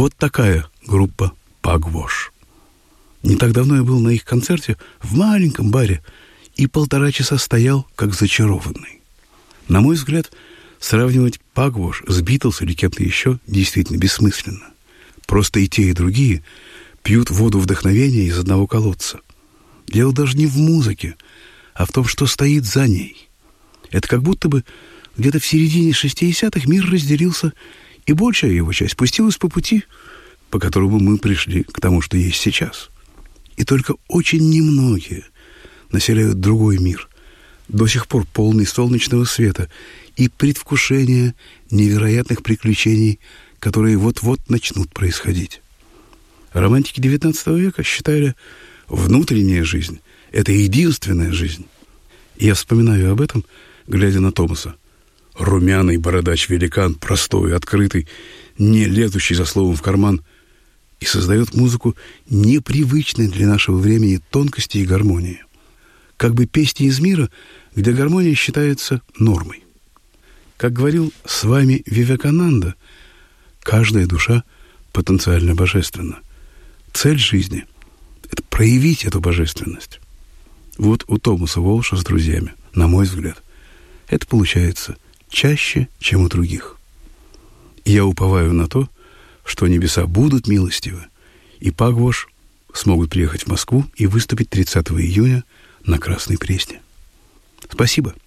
Вот такая группа «Пагвош». Не так давно я был на их концерте в маленьком баре и 1,5 часа стоял, как зачарованный. На мой взгляд, сравнивать «Пагвош» с «Битлз» или кем-то еще действительно бессмысленно. Просто и те, и другие пьют воду вдохновения из одного колодца. Дело даже не в музыке, а в том, что стоит за ней. Это как будто бы где-то в середине 60-х мир разделился, и большая его часть пустилась по пути, по которому мы пришли к тому, что есть сейчас. И только очень немногие населяют другой мир, до сих пор полный солнечного света и предвкушения невероятных приключений, которые вот-вот начнут происходить. Романтики XIX века считали, внутренняя жизнь — это единственная жизнь. И я вспоминаю об этом, глядя на Томаса. Румяный бородач-великан, простой, открытый, не лезущий за словом в карман, и создает музыку непривычной для нашего времени тонкости и гармонии. Как бы песни из мира, где гармония считается нормой. Как говорил с вами Вивекананда, каждая душа потенциально божественна. Цель жизни — это проявить эту божественность. Вот у Томаса Уолша с друзьями, на мой взгляд, это получается чаще, чем у других. И я уповаю на то, что небеса будут милостивы, и Пагвош смогут приехать в Москву и выступить 30 июня на Красной Пресне. Спасибо.